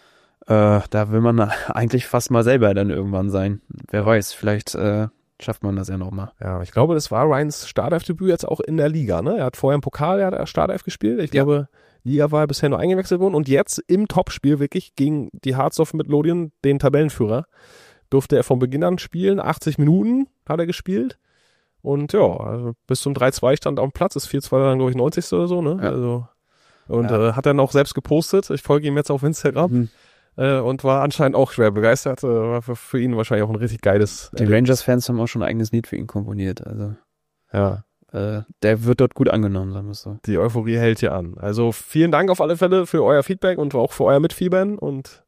Äh, da will man eigentlich fast mal selber dann irgendwann sein. Wer weiß, vielleicht äh, schafft man das ja nochmal. Ja, ich glaube, das war Ryans Startelfdebüt jetzt auch in der Liga, ne? Er hat vorher im Pokal, er hat Startelf gespielt. Ich ja. glaube, Liga war bisher nur eingewechselt worden und jetzt im Topspiel wirklich gegen die Hearts of Midlothian, den Tabellenführer, durfte er von Beginn an spielen. achtzig Minuten hat er gespielt und ja, also bis zum drei zwei stand er auf dem Platz, ist vier zwei dann, glaube ich, neunzig oder so, ne? Ja. Also, und ja. äh, hat er noch selbst gepostet. Ich folge ihm jetzt auf Instagram. Mhm. Und war anscheinend auch schwer begeistert. War für, für ihn wahrscheinlich auch ein richtig geiles. Die Rangers-Fans haben auch schon ein eigenes Lied für ihn komponiert. Also ja, äh, der wird dort gut angenommen, sagen wir es so. Die Euphorie hält hier an. Also vielen Dank auf alle Fälle für euer Feedback und auch für euer Mitfiebern. Und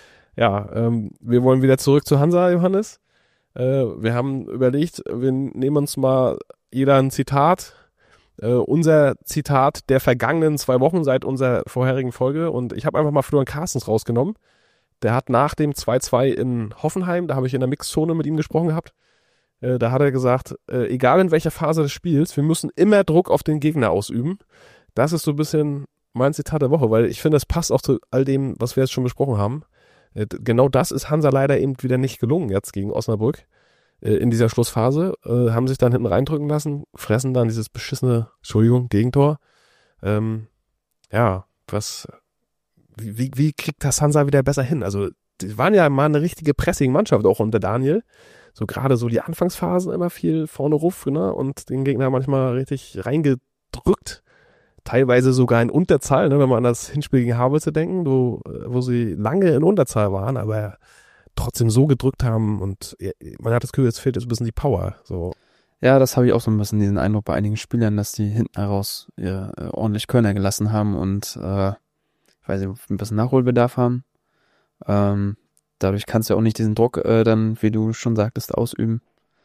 ja, ähm, wir wollen wieder zurück zu Hansa, Johannes. Äh, wir haben überlegt, wir nehmen uns mal jeder ein Zitat. Äh, unser Zitat der vergangenen zwei Wochen seit unserer vorherigen Folge. Und ich habe einfach mal Florian Carstens rausgenommen. Der hat nach dem zwei zwei in Hoffenheim, da habe ich in der Mixzone mit ihm gesprochen gehabt, äh, da hat er gesagt, äh, egal in welcher Phase des Spiels, wir müssen immer Druck auf den Gegner ausüben. Das ist so ein bisschen mein Zitat der Woche, weil ich finde, es passt auch zu all dem, was wir jetzt schon besprochen haben. Äh, genau das ist Hansa leider eben wieder nicht gelungen jetzt gegen Osnabrück äh, in dieser Schlussphase. Äh, haben sich dann hinten reindrücken lassen, fressen dann dieses beschissene, Entschuldigung, Gegentor. Ähm, ja, was... Wie, wie, wie kriegt das Hansa wieder besser hin? Also, die waren ja mal eine richtige Pressing-Mannschaft, auch unter Daniel. So gerade so die Anfangsphasen immer viel vorne ruf, ne? Und den Gegner manchmal richtig reingedrückt. Teilweise sogar in Unterzahl, ne? Wenn man an das Hinspiel gegen Havelse denken, wo, wo sie lange in Unterzahl waren, aber trotzdem so gedrückt haben und man hat das Gefühl, jetzt fehlt jetzt ein bisschen die Power. So. Ja, das habe ich auch so ein bisschen diesen Eindruck bei einigen Spielern, dass die hinten heraus ja, ordentlich Körner gelassen haben und äh, weil sie ein bisschen Nachholbedarf haben. Ähm, dadurch kannst du ja auch nicht diesen Druck äh, dann, wie du schon sagtest, ausüben.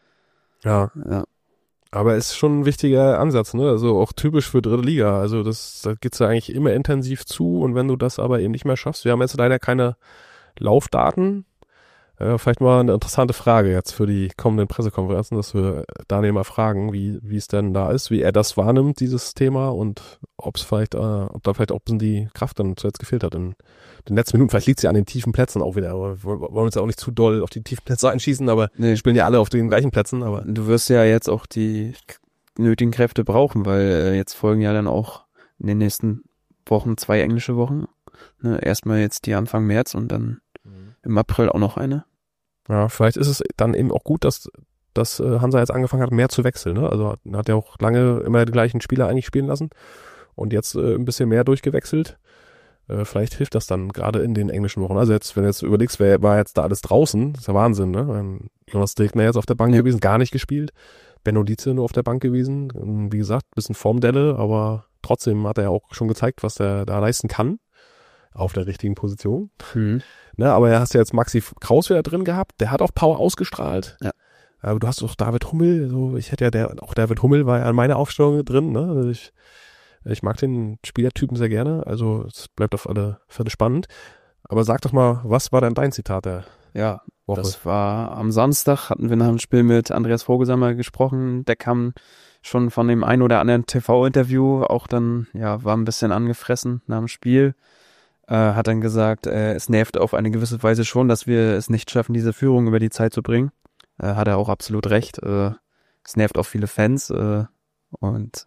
Ja. ja. Aber ist schon ein wichtiger Ansatz, ne? Also auch typisch für dritte Liga. Also das, da geht's ja eigentlich immer intensiv zu und wenn du das aber eben nicht mehr schaffst, wir haben jetzt leider keine Laufdaten. Ja, vielleicht mal eine interessante Frage jetzt für die kommenden Pressekonferenzen, dass wir Daniel mal fragen, wie wie es denn da ist, wie er das wahrnimmt, dieses Thema, und ob es vielleicht, äh, ob da vielleicht auch ein bisschen die Kraft dann zuletzt gefehlt hat in den letzten Minuten. Vielleicht liegt es ja an den tiefen Plätzen auch wieder, aber wir wollen uns ja auch nicht zu doll auf die tiefen Plätze einschießen, aber Nee. wir spielen ja alle auf den gleichen Plätzen, aber Du wirst ja jetzt auch die k- nötigen Kräfte brauchen, weil äh, jetzt folgen ja dann auch in den nächsten Wochen zwei englische Wochen. Ne? Erstmal jetzt die Anfang März und dann im April auch noch eine. ja, vielleicht ist es dann eben auch gut, dass dass äh, Hansa jetzt angefangen hat, mehr zu wechseln. Ne? Also hat ja auch lange immer die gleichen Spieler eigentlich spielen lassen und jetzt äh, ein bisschen mehr durchgewechselt. Äh, vielleicht hilft das dann gerade in den englischen Wochen. Also jetzt, wenn du jetzt überlegst, wer war jetzt da alles draußen, das ist ja Wahnsinn, ne? Ähm, Jonas Degner jetzt auf der Bank Ja. gewesen, gar nicht gespielt. Benno Dietze nur auf der Bank gewesen. Und wie gesagt, bisschen Formdelle, aber trotzdem hat er ja auch schon gezeigt, was er da leisten kann. Auf der richtigen Position. Mhm. Ne, aber er hast ja jetzt Maxi Kraus wieder drin gehabt, der hat auch Power ausgestrahlt. Ja. Aber du hast auch David Hummel, so, ich hätte ja der, auch David Hummel war ja an meiner Aufstellung drin, ne? Also ich, ich mag den Spielertypen sehr gerne, also es bleibt auf alle Fälle spannend. Aber sag doch mal, was war denn dein Zitat der Ja, Woche? das war am Samstag, hatten wir nach dem Spiel mit Andreas Vogelsammer gesprochen. Der kam schon von dem ein oder anderen T V-Interview, auch dann, ja, war ein bisschen angefressen nach dem Spiel. Äh, hat dann gesagt, äh, es nervt auf eine gewisse Weise schon, dass wir es nicht schaffen, diese Führung über die Zeit zu bringen. Äh, hat er auch absolut recht. Äh, es nervt auch viele Fans. Äh, und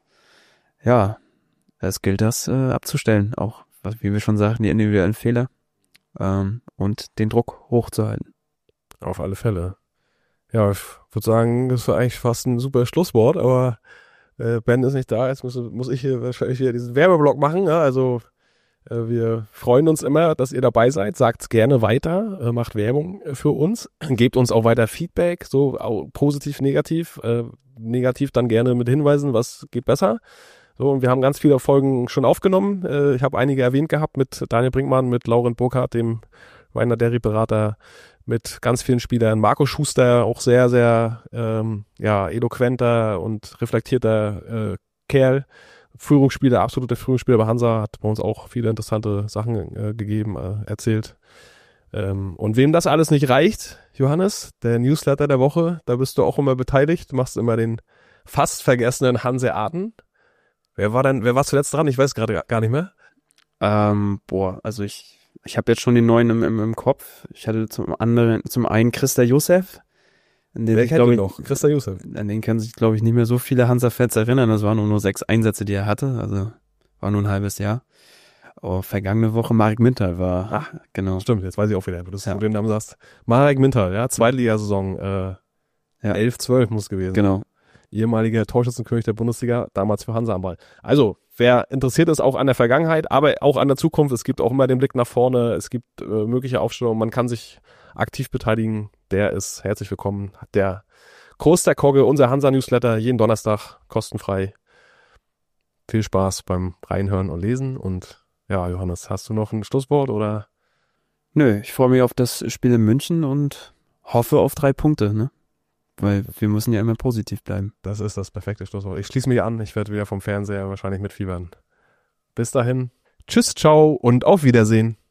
ja, es gilt das äh, abzustellen. Auch, was, wie wir schon sagten, die individuellen Fehler. Ähm, und den Druck hochzuhalten. Auf alle Fälle. Ja, ich würde sagen, das war eigentlich fast ein super Schlusswort, aber äh, Ben ist nicht da, jetzt muss, muss ich hier wahrscheinlich wieder diesen Werbeblock machen. Ja? Also äh, wir freuen uns immer, dass ihr dabei seid. Sagt's gerne weiter, äh, macht Werbung äh, für uns, gebt uns auch weiter Feedback, so auch positiv, negativ. Äh, negativ dann gerne mit Hinweisen, was geht besser. So, und wir haben ganz viele Folgen schon aufgenommen. Äh, ich habe einige erwähnt gehabt mit Daniel Brinkmann, mit Laurent Burkhardt, dem Weiner Derry-Berater, mit ganz vielen Spielern. Marco Schuster, auch sehr, sehr ähm, ja, eloquenter und reflektierter äh, Kerl. Führungsspieler, absoluter Führungsspieler bei Hansa, hat bei uns auch viele interessante Sachen äh, gegeben, äh, erzählt. Ähm, und wem das alles nicht reicht, Johannes, der Newsletter der Woche, da bist du auch immer beteiligt, du machst immer den fast vergessenen Hanseaten. Wer war denn, wer war zuletzt dran? Ich weiß gerade gar nicht mehr. Ähm, boah, also ich, ich habe jetzt schon den neuen im, im, im Kopf. Ich hatte zum anderen, zum einen Christa Josef. An den, Wer sich, kennt glaub ihn ich, noch? Christa Josef. An den können sich, glaube ich, nicht mehr so viele Hansa-Fans erinnern. Das waren nur, nur sechs Einsätze, die er hatte. Also war nur ein halbes Jahr. Oh, vergangene Woche Marek Mintal war, Ach, genau. Stimmt, jetzt weiß ich auch wieder, wo du Ja. den Namen sagst. Marek Mintal, ja, Zweitligasaison, äh, Ja. elf, zwölf muss gewesen. Genau. Ehemaliger Torschützenkönig der Bundesliga, damals für Hansa am Ball. Also, wer interessiert ist auch an der Vergangenheit, aber auch an der Zukunft, es gibt auch immer den Blick nach vorne, es gibt äh, mögliche Aufstellungen, man kann sich aktiv beteiligen, der ist herzlich willkommen. Der Kurs der Kogge, unser Hansa-Newsletter, jeden Donnerstag kostenfrei. Viel Spaß beim Reinhören und Lesen und ja, Johannes, hast du noch ein Schlusswort oder? Nö, ich freue mich auf das Spiel in München und hoffe auf drei Punkte, ne? Weil wir müssen ja immer positiv bleiben. Das ist das perfekte Schlusswort. Ich schließe mich an. Ich werde wieder vom Fernseher wahrscheinlich mitfiebern. Bis dahin. Tschüss, ciao und auf Wiedersehen.